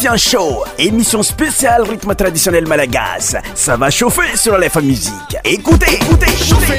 Christian Show, émission spéciale rythme traditionnel malagasy. Ça va chauffer sur Aleph Musique. Écoutez, chauffez.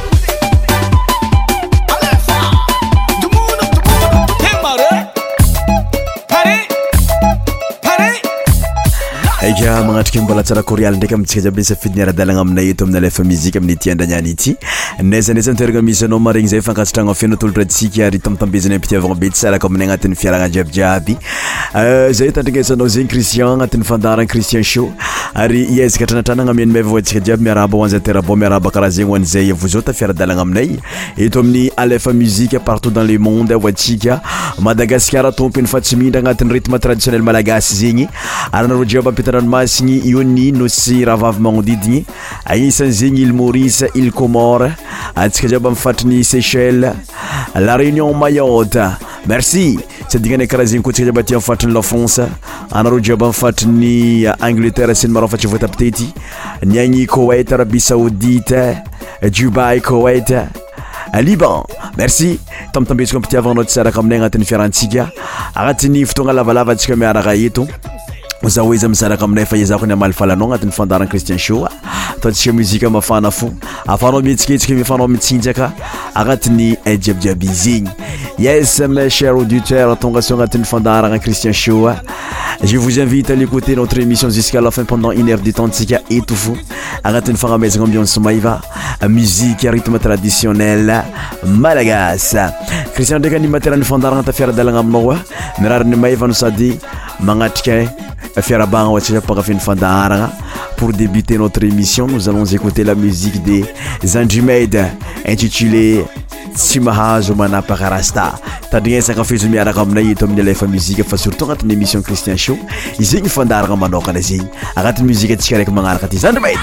Eka magnatrika mbola tsara korialy ndraiky amintsika jiaby safidy niara-dalagna aminay eto amin'ny Aleph Musique amin'ny ity andraniany ity. Naizanaiza nitoeragna misy anao maregny zay fankatsitragna feno tolotra tsika ary tamtambezana mpitiavagna be tsaraka aminay agnatin'ny fiaragna jiabijiaby. Zay tandringesanao zegny Christian agnatin'ny fandarana Christian Show ary iezaka tranatranagna amiany meva antsika jiaby miaraba ho anzaterabo miaraba karaha zegny ho an'izay vous autres fiara-dalagna aminay eto amin'ny Aleph Musique partout dans le monde ho antsika Madagascar tompony fa tsy mindra agnatin'ny rythme traditionnel malagasy zegny ary nareo jiaby ampitana-ranomasigny iony nosy rahavavy magnodidigny agnisan'ny zegny île Maurice, île Comore, antsika jiaby amin'ny fatriny Seychelles, la Réunion, Mayotte. Merci. Sadigana karaha zegny koa tsika jiaby aty amin'ny fatriny la France, anareo jiaby amin'ny fatriny Angleterre sy ny maro fatsy voatapitety, ny agny Koweït, Arabie Saoudite, Dubai, Koweït, Liban. Merci. Tamtambetsika ampitiavagnao tsaraka aminay agnatin'ny fiarantsika agnatin'ny fotoagna lavalava antsika miaraka eto. Za hoe izy mizaraka aminay fa iezako ny amalifalanao agnatin'ny fandarana Christian Show. Ataontsika muzika mafana fo afanao mihetsiketsika mifanao mitsinjaka agnatin'ny jiabijiaby zegny. Yes mes chers auditeurs, tonga so agnatin'ny fandarana Christian Show. Je vous invite à écouter notre émission jusqu'à la fin pendant 1 heure de temps tsika eto fo agnatin'ny fagnamezagna ambiance maiva musique rythme traditionnel malagasy. Christian ndraiky animateran'ny fandarana tafiara-dalagna aminao mirariny maiva no sady magnatrika fiarabagna ho antsika mpakafiny fandaharagna. Pour débuter notre émission, nous allons écouter la musique des Andrimède intitulée Tsy mahazo manapaka rasta. Tandrignesaka fezo miaraka aminay eto amin'ny Aleph Musique fa surtout agnatin'ny émission Christian Show izegny fandaragna manokana zegny agnatin'ny musique atsika raiky magnaraka ty Andrimède.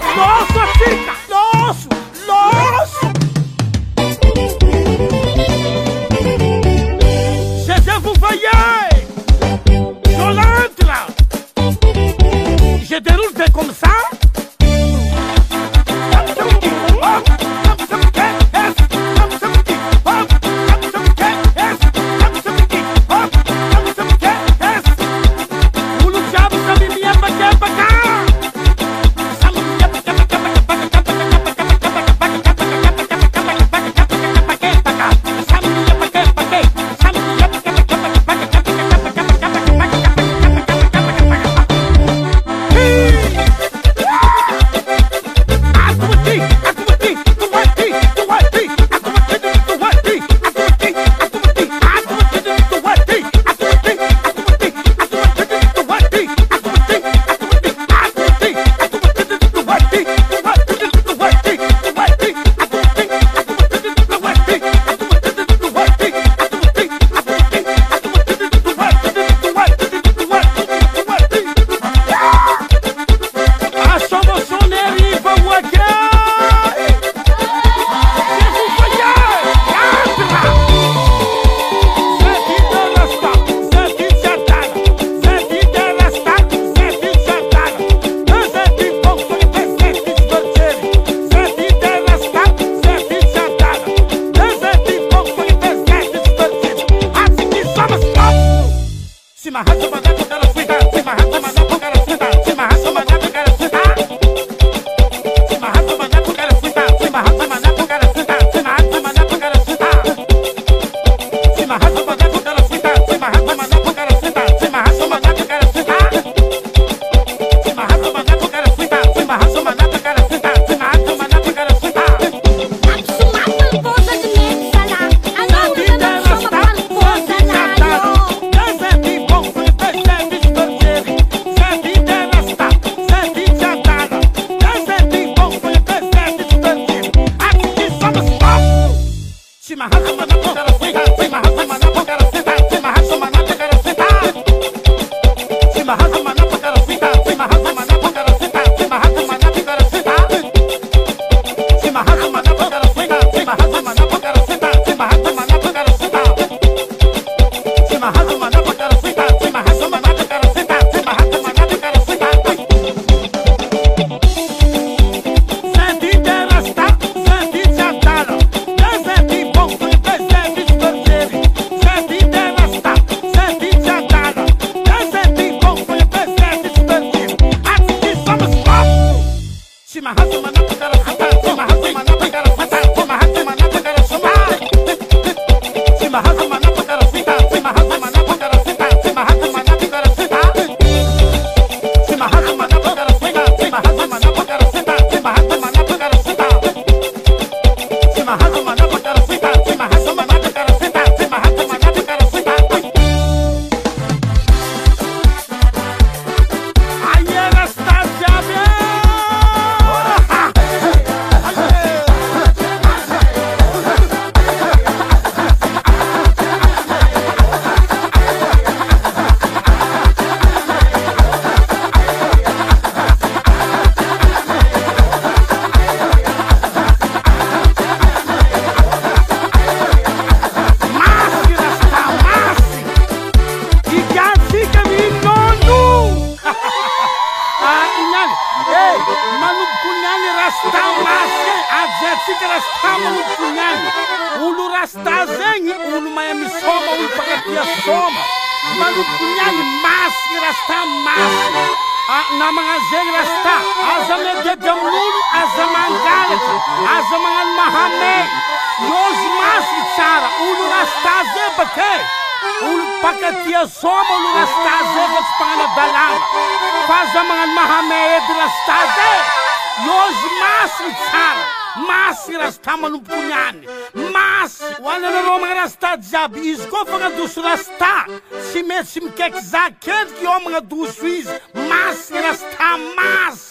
Je déroule comme ça. Ei, manomboka niany rasta masy ajatsika rasta manomboka niany. Olo rasta zegny olo mahay misoma, olo mpakatia soma. Manomboka niany masy rasta masy. Namagna zegny rasta aza mededy amin'olo, aza mangalatra, aza magnano mahamay. Iozy masy tsara, olo rasta zay bake. Olo mpakatia soma, olo rasta zay fa tsy mpagnana-dalàna. Fa aza magnano mahamay edy rasta zay. Iozy masy tsara, masy rasta manomboka niany. Masy ho anareo magna rasta jiaby, izy koa fagnadoso rasta tsy mety tsy mikaiky za keliky io magnadoso izy. Masy rasta masy.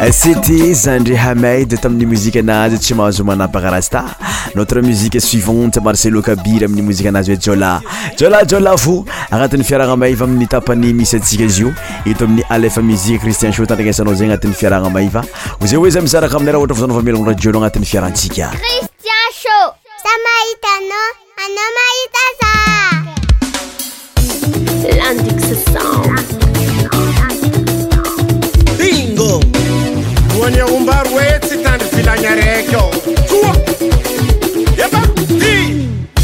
C'était Zandri Hameid tamin'ny musique anazy tsy mahazo manapaka rasta. Notre musique suivante Marcelo Kabir amin'ny musique anazy hoe Jola fo agnatin'ny fiaragna maiva amin'ny tapany misy antsika izy io eto amin'ny Alefa Musique Christian Show tandrignesanao zegny agnatin'ny fiaragna maiva ozay hoe za misaraka amin'ny raha ohatra fa zanao famelogno radio anao agnatin'ny fiarantsika Christian Show sa mahita anao mahita za Landix Sound Bingo Buoni umbar wetsi tandi filanya rekyo Tua Yeba Di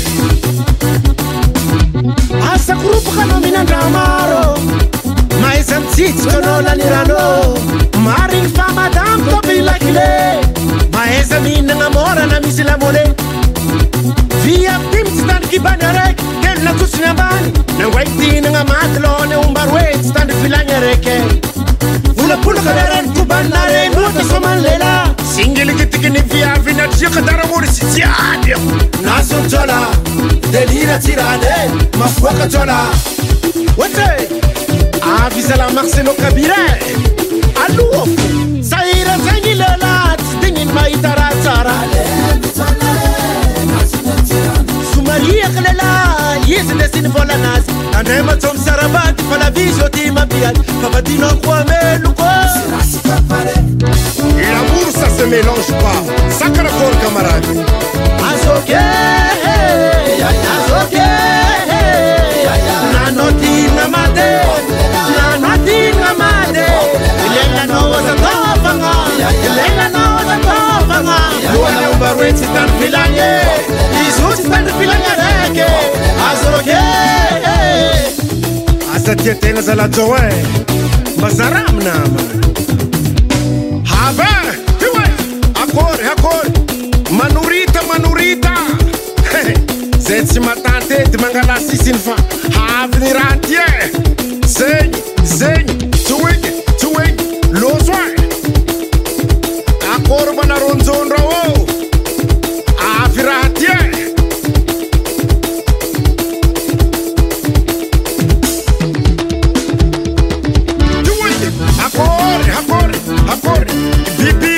Asa grupo kano minandamaro Maisa mtiti kono lanirano Maring fama dam topi lakile Maisa minangamora na misila mole Via timti tandi kibanya rek Ken na tusinyambani Na waiti nangamatlo ne umbar wetsi tandi filanya reke Pula kadaren kubanare nuta somalela Singili kitikini via vina tia kadara muri sitiadio Naso jola delira tirade mafuaka jola Wate Avisala Marcelo Kabire Aluofu Saira zangilela Tingin maitara tara Sumaria kalela Yesile sinifola nasi Anema tom sarabati Fala visio tima piat Papadino kwa meluko L'amour ça se mélange pas Sacre corps camarade Azoke Azoke Nanoti namade Nanoti namade Ilela no waza tofanga Ilela no waza tofanga Luana umbarweti tan filanye Izuti tan filanye reke Azoke Azatia tenga zala jowe Bazaram nama Habe Tiwe Akor Manurita Zetsi matante Di mangala sisinfa Havni rantie Zeng Tuwing Lozwa Akor manaronzon rawo Avirantie Akor Bibi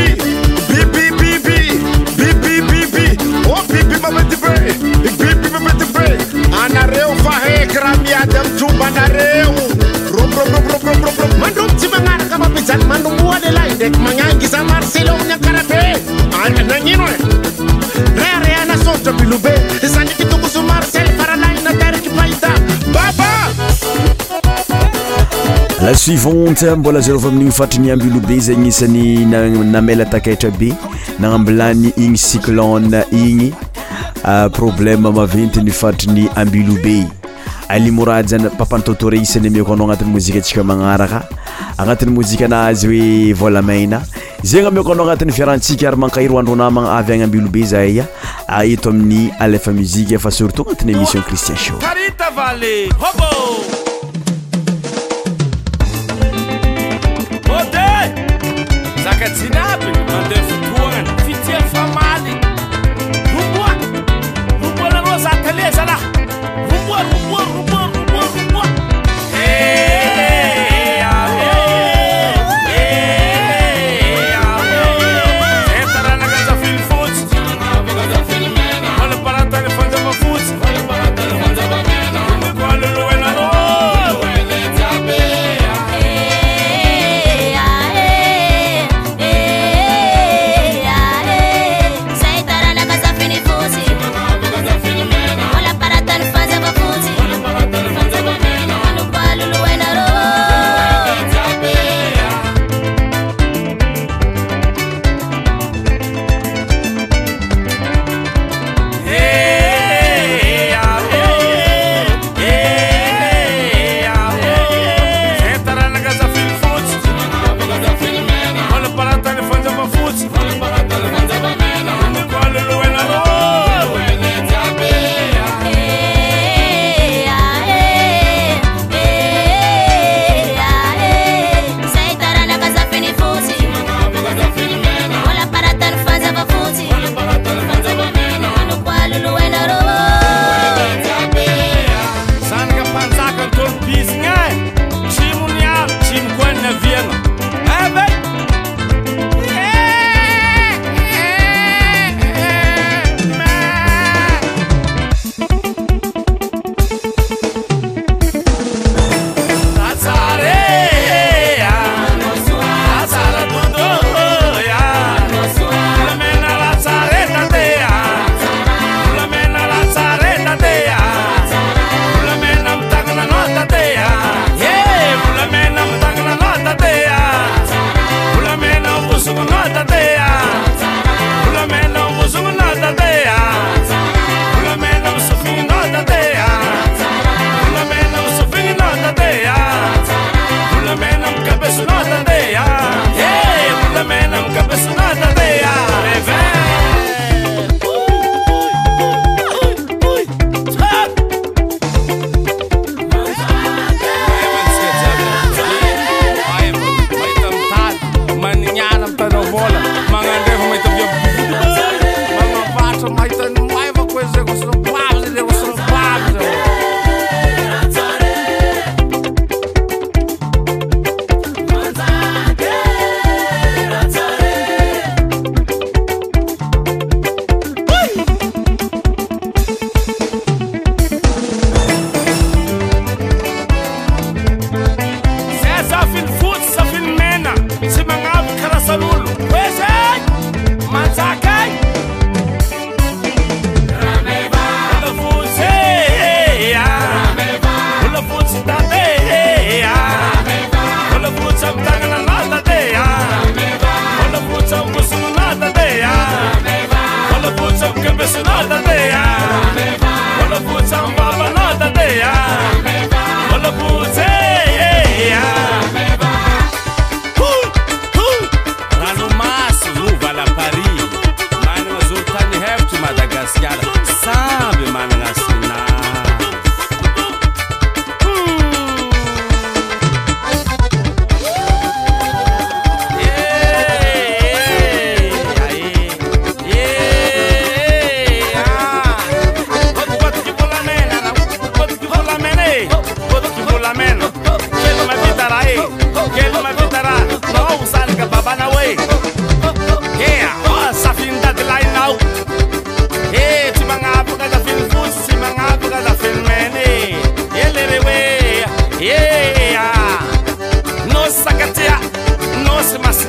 Oh bibi mama tibe Anareu fahe kramia dem tumba nareu Rom Mandum timangara kama pizan mandum buade laidek Manyangi sa Marcelo nyakarape Nangino Rere ana soto bilube Sani kituku su Marcel faralai na terki paita Baba La suivante mbola zero faminigny fatriny ambilobe zegny isany namela takaitra be nagnambilany igny cyclone igny problème maventy ny fatriny ambilobe alimorajana papantotore isany miako anao agnatin'ny mozika antsika magnaraka agnatin'ny mozika anazy hoe volamaina zegny miako anao agnatin'ny fiarantsika ary mankahiro andro namagna avy agny ambilobe zahay eto amin'ny Alefa Musique fa surtout agnatin'ny émission Christian Show Karita Valley Hobo Zakatsinaby mandefutuan fitia famali rumbo la rosa teleza la rumbo Entra na casa film foods Olha para a telefone ma foods Quando lo è la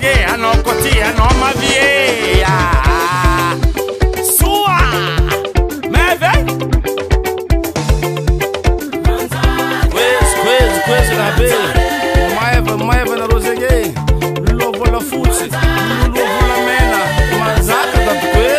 ke anao koti anao mavie sua meve kwezi rabe maiva na rosege lulovola futsi lulovola mena mazaka datukwe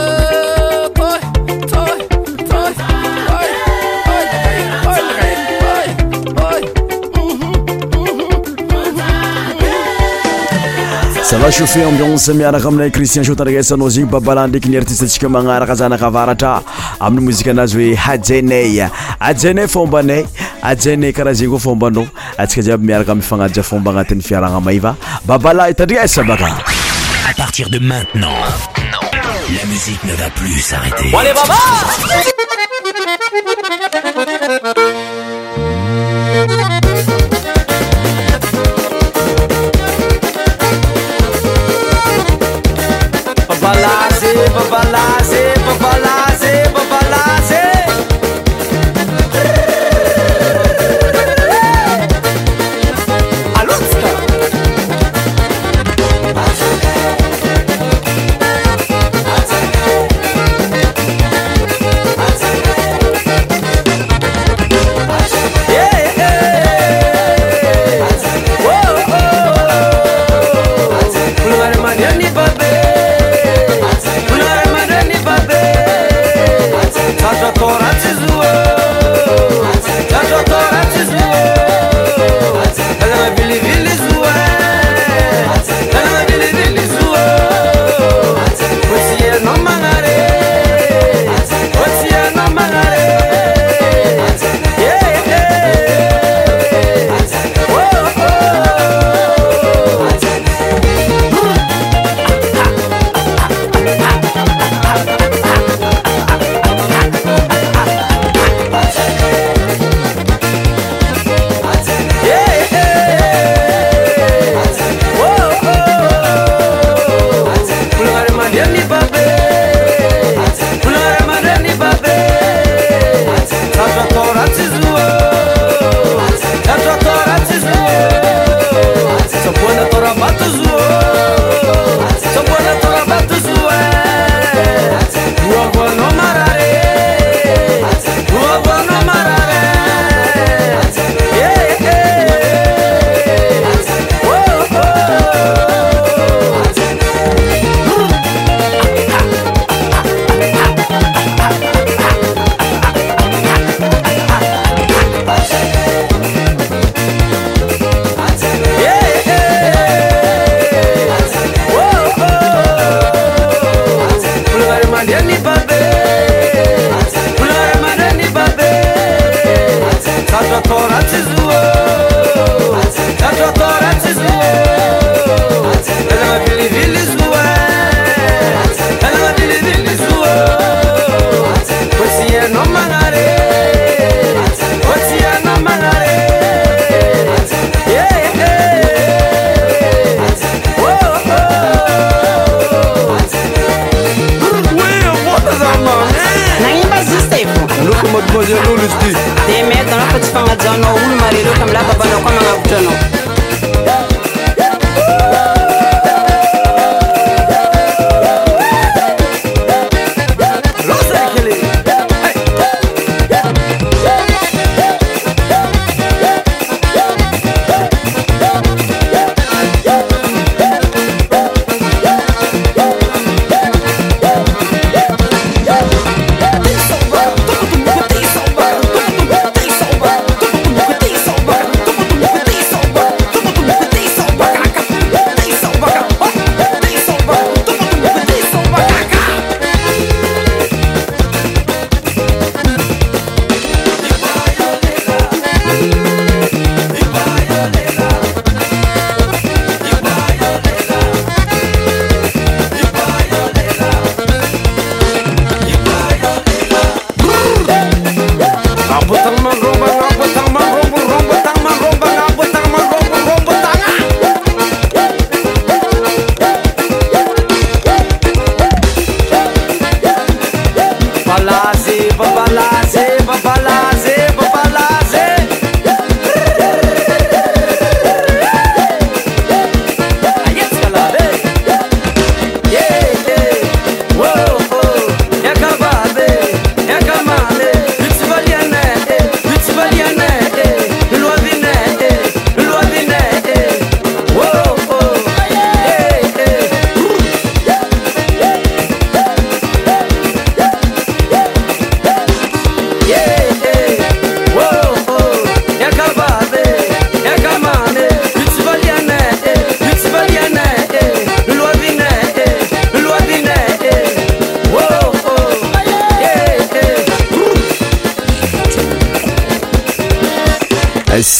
ça va chauffer ambiance miaraka aminay Christian Shotaresanao zigny babala ndraiky ny artiste atsika magnaraka zanaka avaratra amin'ny mozika anazy hoe hajenay fombanay ajenay karaha zegny koa fombanao atsika jiaby miaraka mifagnaja fomba agnatin'ny fiaragna maiva babala itandriesa baka. À partir de maintenant, la musique ne va plus s'arrêter. Allez baba! Babalase. Alutska. Yeah.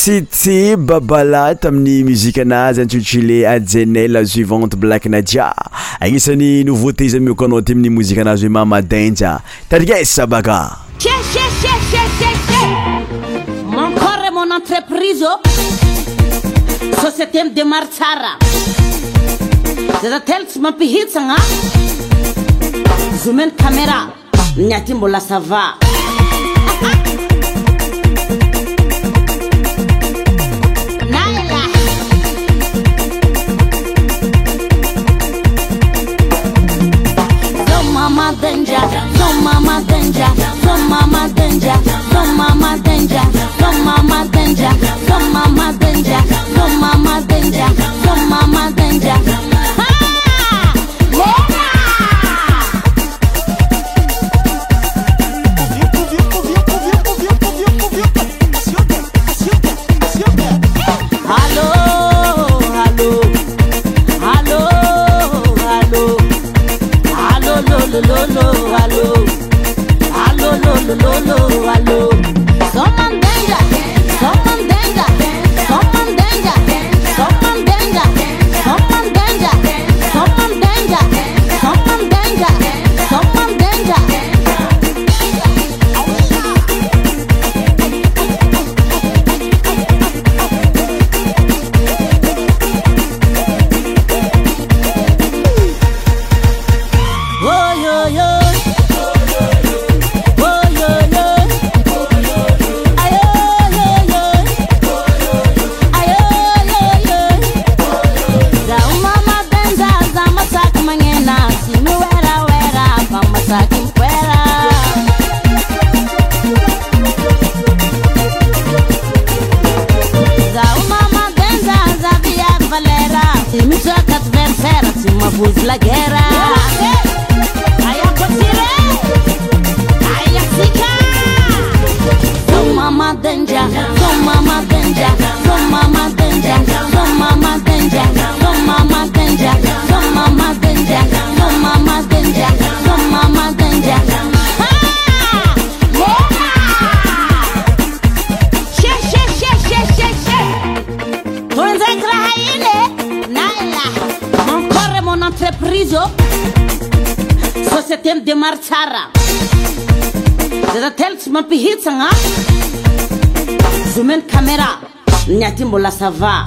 City Babala tamin'ny musique anazy intitulé Adjenel, la suivante Black Nadia. Agnisan'ny nouveauté izy amioko anao ty amin'ny musique anazy hoe Mama Danger. Tarigesa baka. Mon corps est mon entreprise. Société me démarre tsara. Zazatel tsy mampihitsagna. Zoomène caméra. Nyati mbola ça va. Mama danger, no mama danger, no mama danger, no mama danger, no mama danger, no mama danger, no mama danger, no mama danger. Allo. Someone danger, someone danger, someone danger, someone danger, someone danger, someone danger, someone danger, someone danger. Oh yo yo. La guerra, ay apotire, ay asika. So mama danger, so mama danger, so mama danger, so mama danger, so mama danger, so mama danger, so mama danger, so mama danger. Entreprise société me démarre tsara. Zazatel tsy mampihitsagna. Zoomène caméra. Nyati mbola ça va.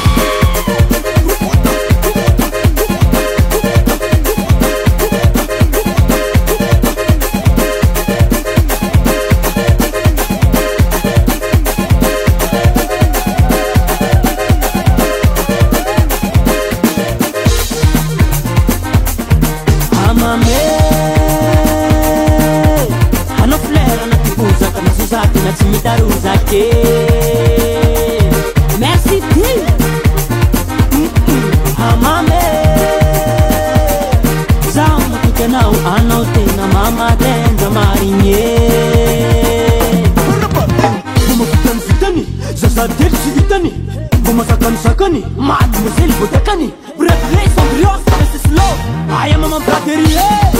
Merci Tim. Amame Zama tukenau anotena mama denza marinye. Buma fitan fitani Zaza delsi itani Buma sakan sakani Mademoiselle botakani Bref les ambiance c'est slow I am mama braterie.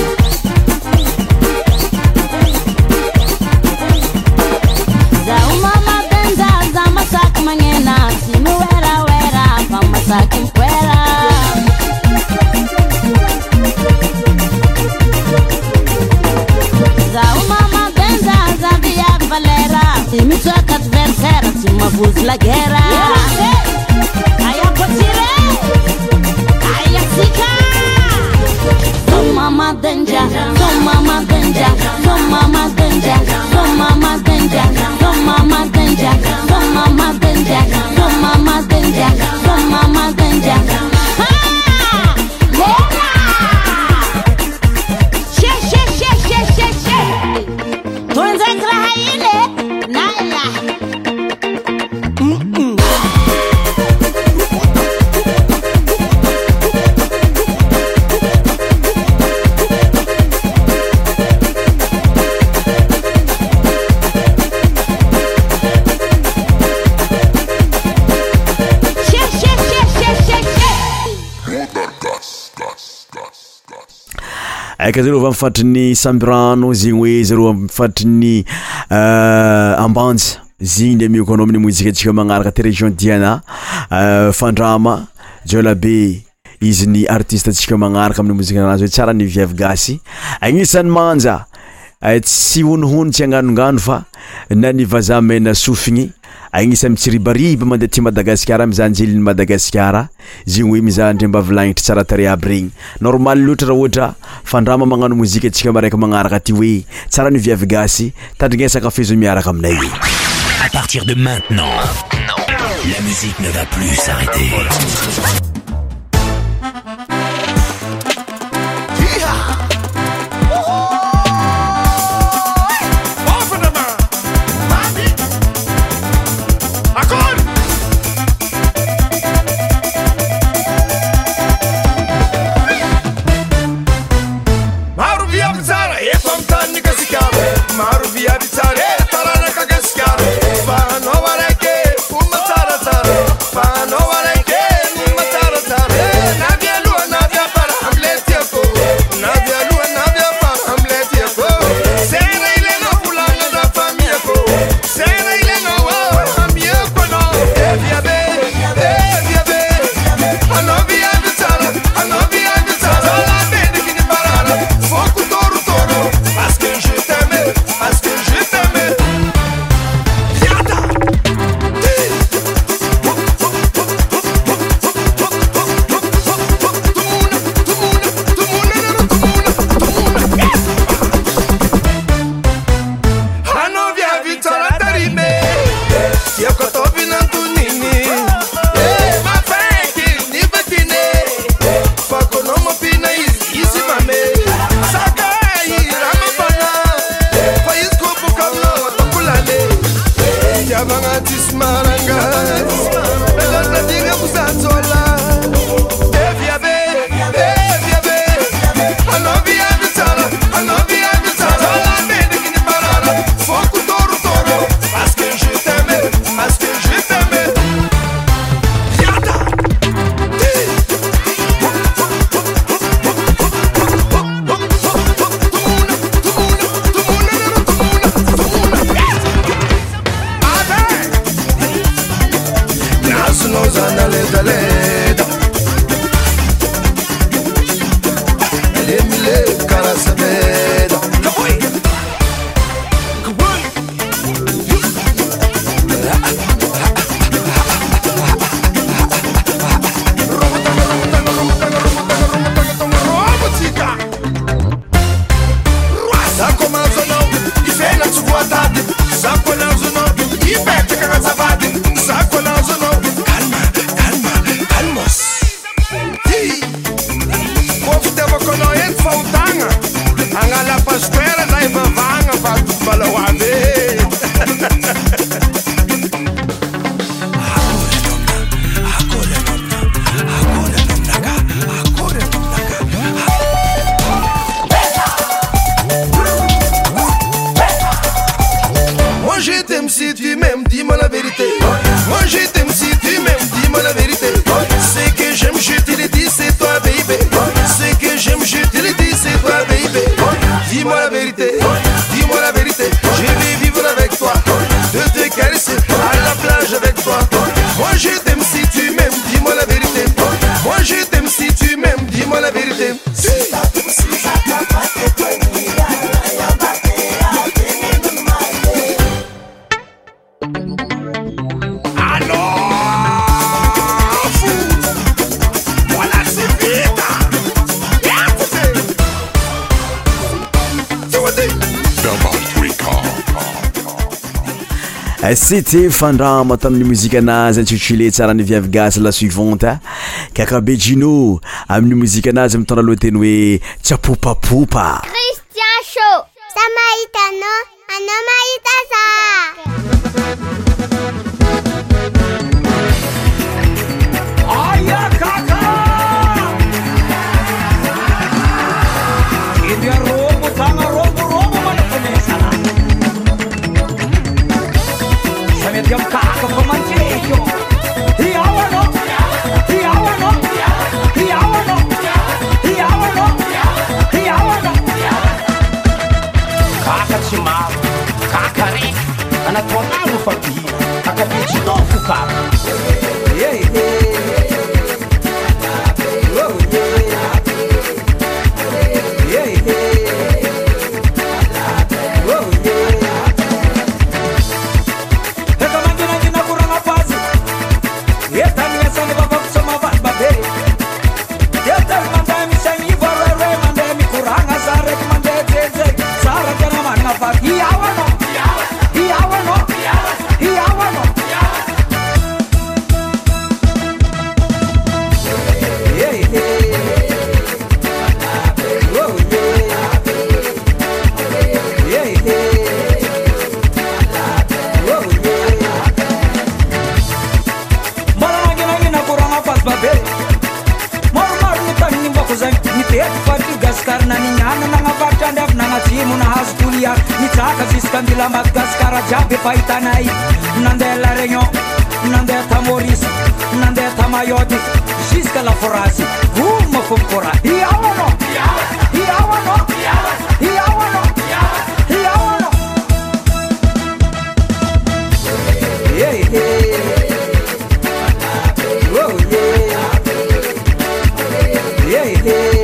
Mangena, si me wera, vamos aquí fuera. Za mama benza, za via valera. Si me toca adversaire, si me bouge la guerra. Ay apotire, ay asika. So mama danger, so mama danger, so mama danger, so mama danger, so mama danger, so mama danger, so mama danger, so mama danger. Tuenze krahaile, naila. Aka zero va mifatry ny Sambirano zegny hoe zero mifatry ny Ambanja zigny nde mioko anao amin'ny mozika antsika magnaraka ty région Diana Fandrama Jolabe izy ny artiste antsika magnaraka amin'ny mozika anazy hoe tsara ny viavy gasy agnisan'ny manja tsy honohono tsy agnanongano fa na ny vazaha mena sofigny agnisan'ny mitsiribariba mandeha ty Madagasikara mizanjely ny Madagasikara zegny hoe mizaha andrembavy tsara tare aby regny normal loatra raha ohatra Fandrama magnano mozika antsika maraiky magnaraka ty hoe tsara ny viavy gasy tandrigna sakafezo miaraka aminay. À partir de maintenant, la musique ne va plus s'arrêter. C'était Fandrama tamin'ny muzika anazy intitulé tsara ny viavy gasy la suivante Kakabe Gino amin'ny muzika anazy mitondra lohateny hoe tsapopapopa. Christian Show sa mahita anao mahita za. Aya kaka India robo tanga robo manakonesana Sametiam kaka komancheyo Hiawano Kaka chimao Kaka ri Anatona fati akapichinao fukara Kandila Madagascar jabe paitanay nandeha La Réunion nandeha ta Maurice nandeha ta Mayotte jusqu'à la Forasy uma fomkora hiawano hiawano hiawano hiawano hey hey oh yeah hey hey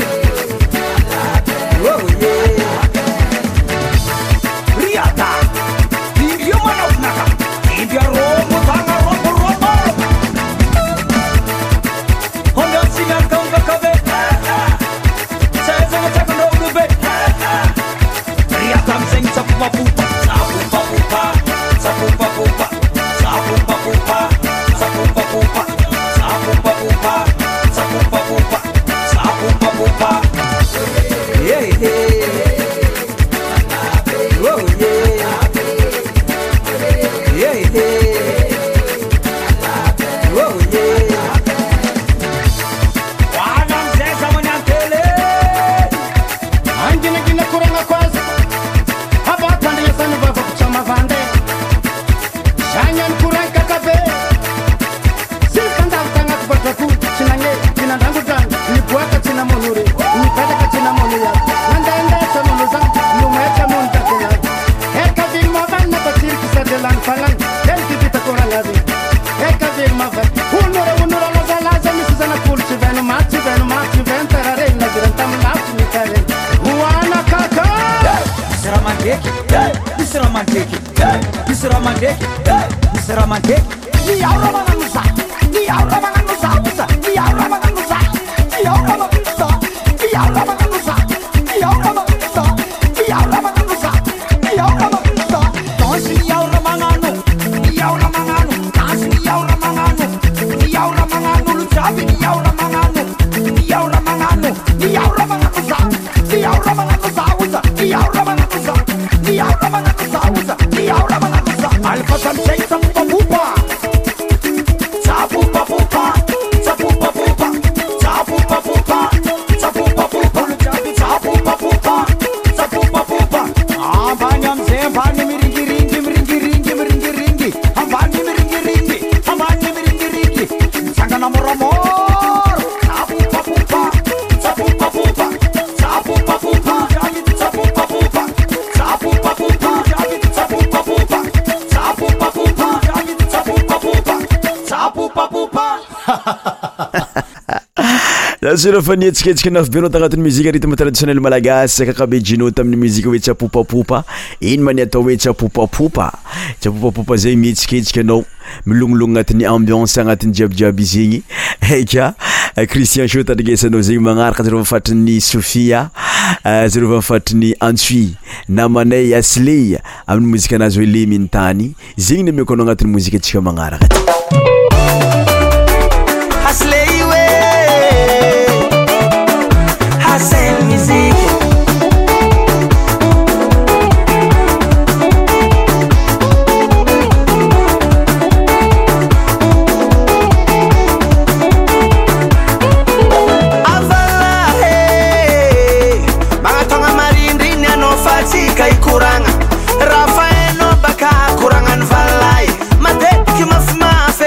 Fanietsiketsika nafbenao tagnatin'ny muzika rythme traditionnel malagasy kakabe jino tamin'ny muzika hoe tsapopapopa ino mani atao hoe tsapopapopa tsapopapopa zay mietsiketsika anao milongologno agnatin'ny ambiance agnatin'ny jiabijiaby zegny eka Christian Show tandrigesanao zegny magnaraka zareo fafatrin'ny Sofia zareo fafatrin'ny Antui namanay Asley amin'ny muzika anazy hoe le mintany zegny namiako anao agnatin'ny muzika atsika magnaraka Hasen music Avala hey mga tonga marindrin ano fati kay kuranga Rafaeno baka kurangan valay mate ki mafma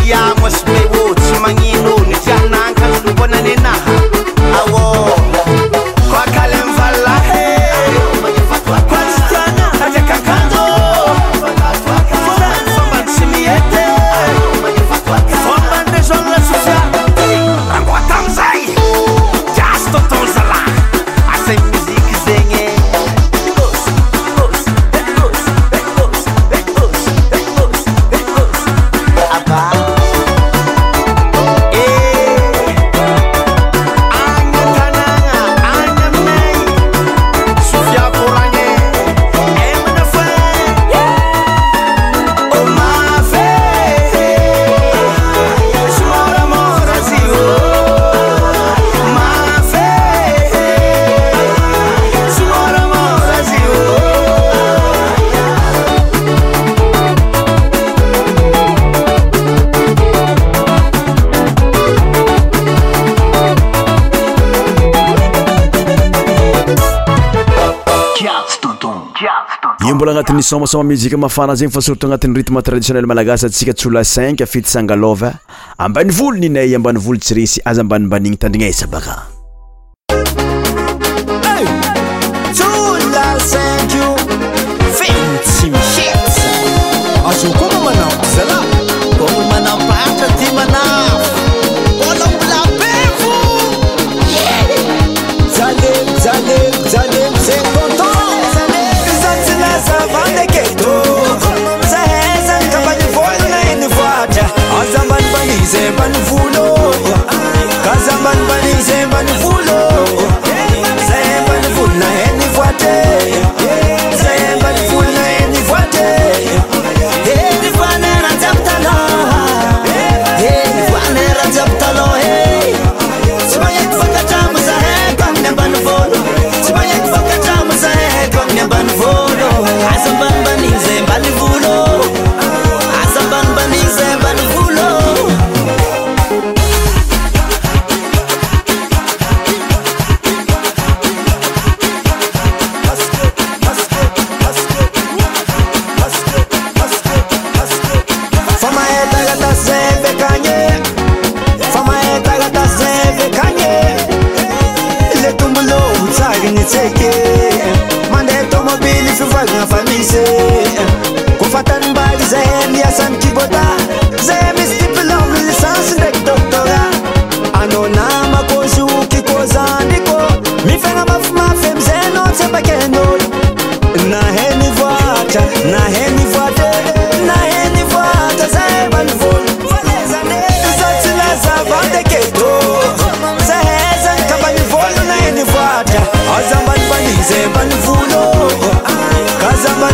mbola agnatin'ny somasoma muzika mafana zegny fa surtout agnatin'ny rythme traditionnel malagasy atsika tsula 5 fity sangalova ambany volo ninay ambany volo tsy resy aza ambanimbanigny tandrignesa baka tsula 5 io fentsy mihetsy azo koa manao zala koa manampatra ty manafo bola ola bevo jalego c'est content Savande keto Zahezan kabani volo na eni voacha Azamban banize bani vulo Kazamban banize bani vulo Zaheban vul na eni voate Zaheban vul na eni voate Eni vanera zaptalo Eni vanera zaptalo Simayek vakatamu zaheban ne bani volo Simayek vakatamu zaheban ne bani volo Azaban banize bani vulo Azaban banize bani vulo Fama eta gata seve kanye Fama eta gata seve kanye Le tumbulo utsagi nitseke Mande automobili fufag na famise Kufatan bag zahem yasan kibota Zahem is diplom licence dek doktora Ano na makosu kikozandiko Mifenga mafuma fem zeno tsepa kenol Na heni voata, na heni voate Na heni voata zaheban vol Zatsila zavande keto Zahezan kabani vol na heni voata Azamban banize ban vulo Kazamban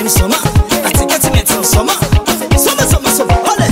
misoma atika tsy maintsy misoma soma ole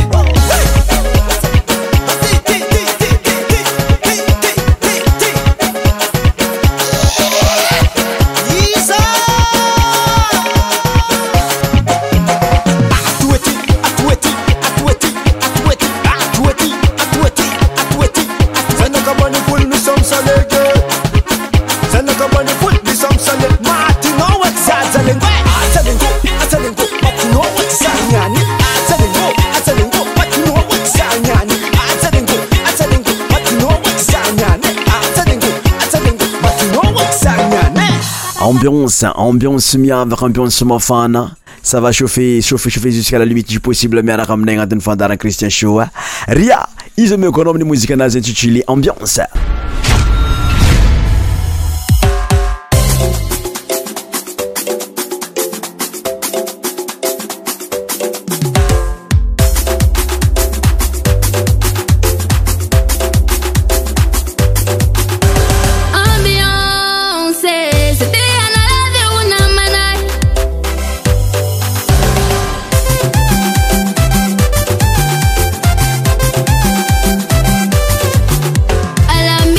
ambiance miavaka ambiance mafana ça va chauffer jusqu'à la limite du possible miaraka aminay agnatin'ny fandaran Christian Show Ria izy ameko anao amin'ny mozika anazy intitulé ambiance. I love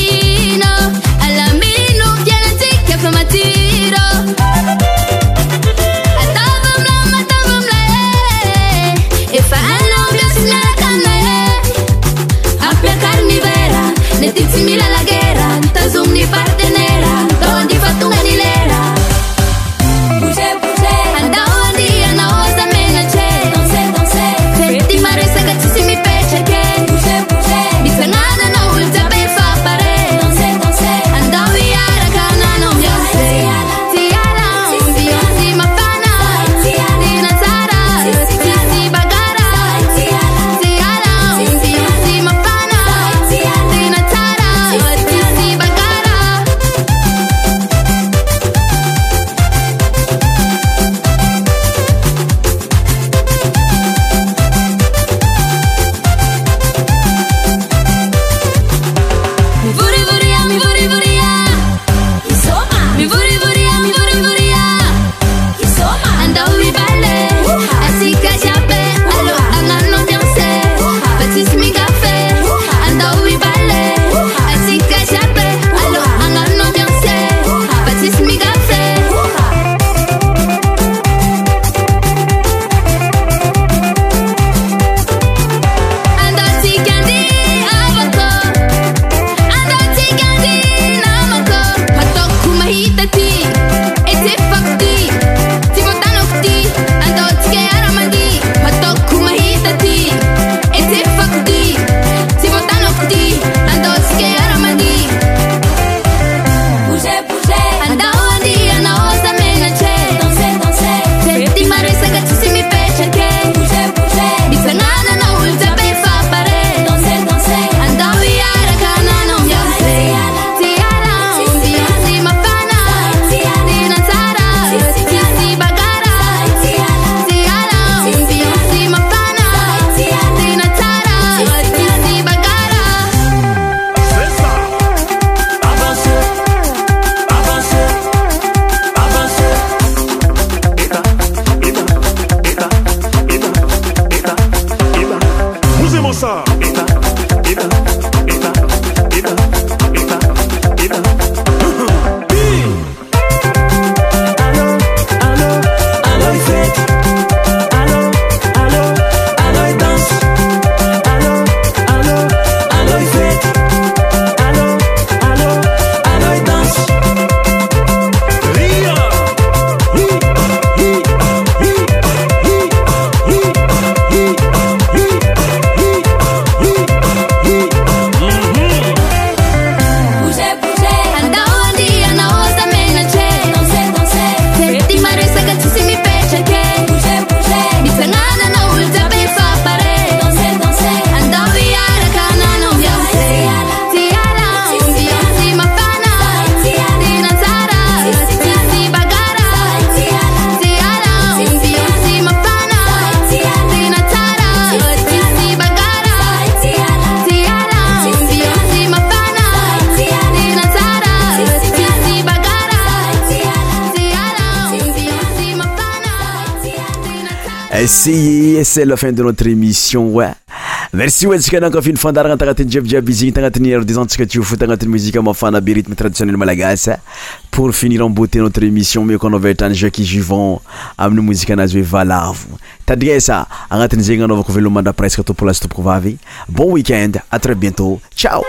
C'est la fin de notre émission. Ouais. Merci ouatsika nankafiny fandaragna tagnatin'ny jiabijiaby izy igny tagnatin'ny heure des antsika tsy fo tagnatin'ny musique mafana be rythme traditionnel malagasy. Pour finir en beauté notre émission mieux qu'on avait tant Jackie Jivon amin'ny musique anazy hoe valavo. Tadresa agnatin'ny zegny anaovako velomandra presque to place topoko vavy. Bon week-end, à très bientôt. Ciao.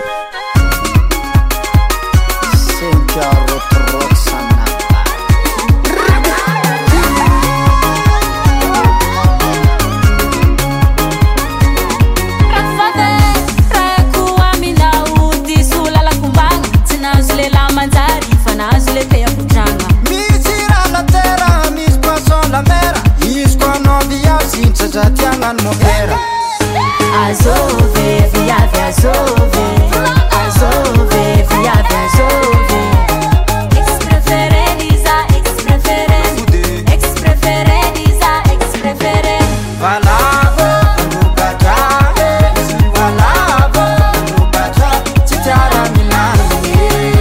Tiangan moera azove viave azove azove viave azove ex preferenisa ex preferenisa ex preferen valavo nugaja valavo nugaja titara milani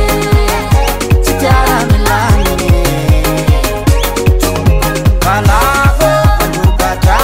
valavo nugaja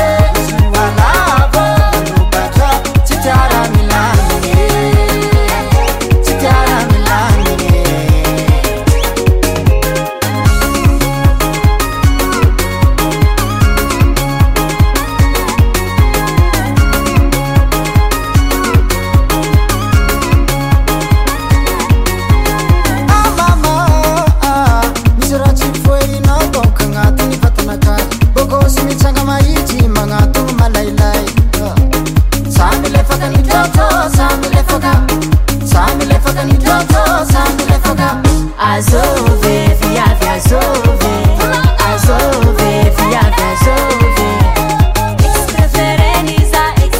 azove viave azove azove viave azove ex preferenisa ex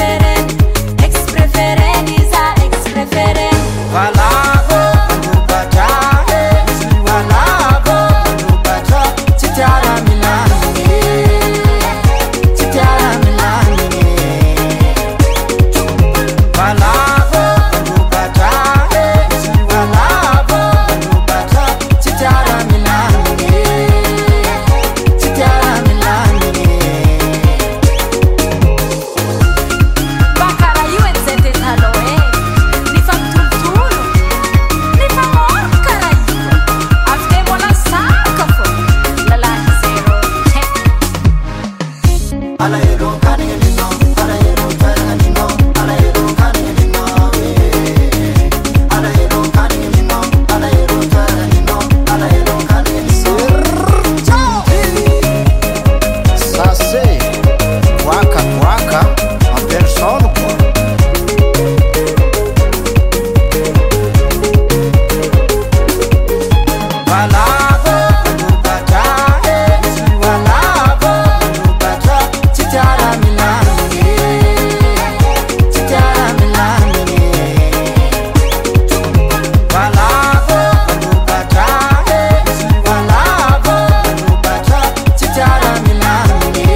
preferenisa ex preferen valavo nugaja valavo nugaja titara milani valavo nugaja valavo nugaja titara milani bakara io enzete taloe ni famtultulo ni famor karaio afte bona saka fo la zero ala ero kanini no ala ero kanini no ala ero kanini no ala ero kanini no ala ero kanini no ala ero kanini ça c'est waka en personne quoi valavo nugaja valavo nugaja titara milani valavo nugaja valavo nugaja titara milani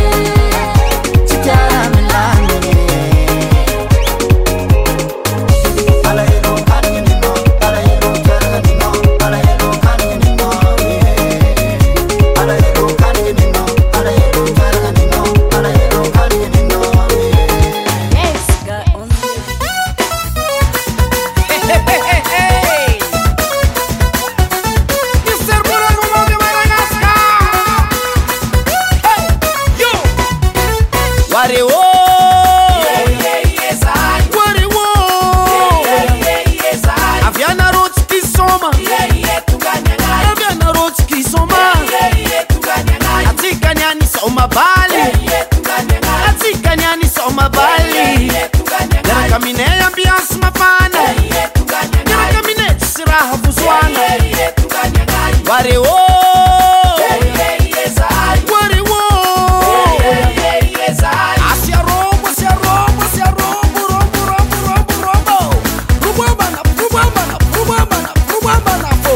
ala ero kanini no ala ero kanini no ala ero kanini no ala ero kanini no ala ero kanini no ala ero kanini no esga on Mr. Buranumo de Madagascar. Hey, yo. Wareo Wareo Aviana Rotski Soma Aviana Rotski Soma Atika nyani Soma Bali Atika nyani Soma Bali Yana kamine ambiance mafana Yana kamine siraha buzwana Wareo Wareo Asia rombo Rubabana fo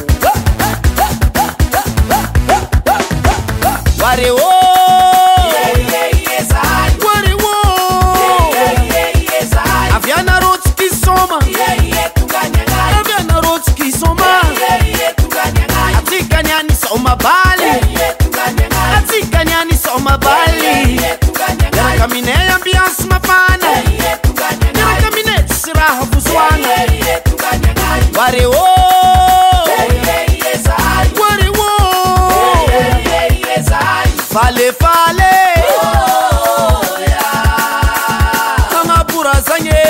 Wareo Wareo Aviana Rotski Soma Aviana Rotski Soma Atika nyani Soma Bali Atika nyani Soma Bali falefale kanaburazanye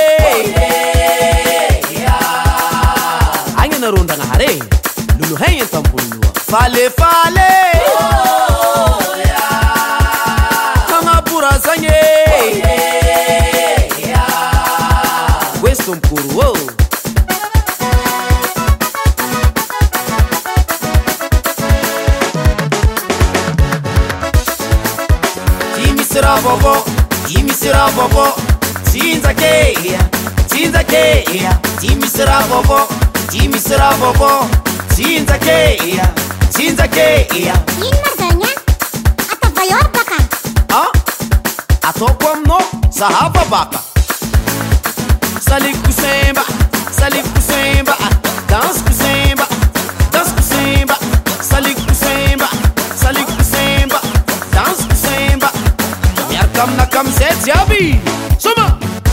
agny narondagna hare lolo haigny tamponloa falefale kanaburazanye questo mkuru Timisira bobo, tinzakeya, timisira bobo, tinzakeya. Inmazanya, atavayor baka. Ah, atokwamno sahaba baka. Salik kusemba, dance kusemba, salik kusemba, dance kusemba. Kam na kam set jabi suma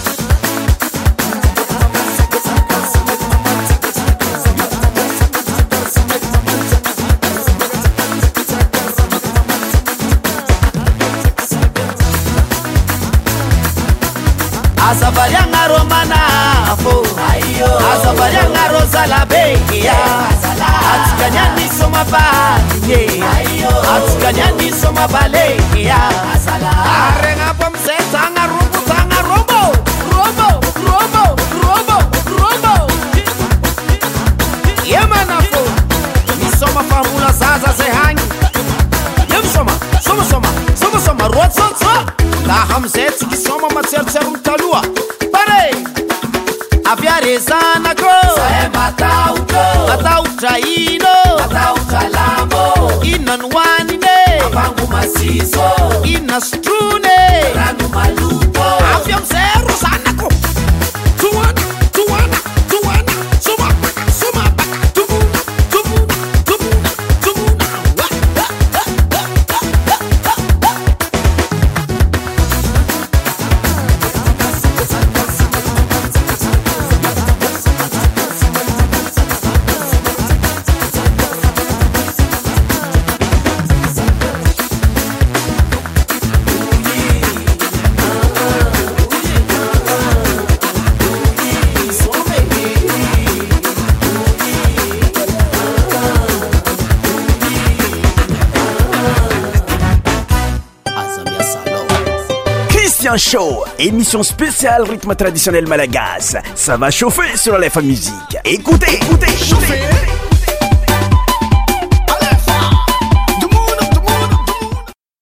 Azabaryanga romana fo ayo azabaryanga rozalabe ya atikanyani soma ba ye ayo atikanyani soma bale ya arenga pomseta nga robo yemana fo ni soma famula zaza zehangi yem soma rotso la hamzet ki soma matsertser talua pare aviarezana ko sai matau traino matau lambo inanwani ne abangu masiso inastrune ranu malupo aviam zero sana ko tuana soma Show, émission spéciale rythme traditionnel malagas. Ça va chauffer sur la FM Musique. Écoutez. Chauffer.